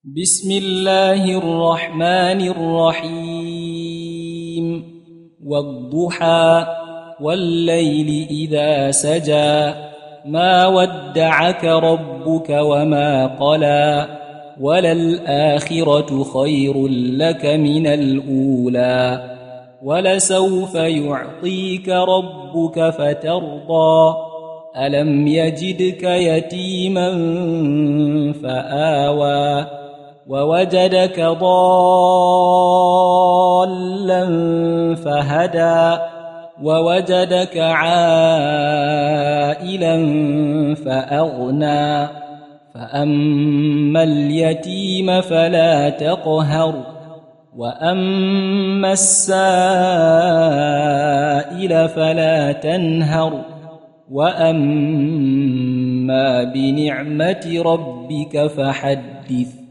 بسم الله الرحمن الرحيم والضحى والليل إذا سجى ما ودعك ربك وما قلى وللآخرة خير لك من الأولى ولسوف يعطيك ربك فترضى ألم يجدك يتيما فآوى ووجدك ضالا فهدى ووجدك عائلا فأغنى فأما اليتيم فلا تقهر وأما السائل فلا تنهر وأما بنعمة ربك فحدث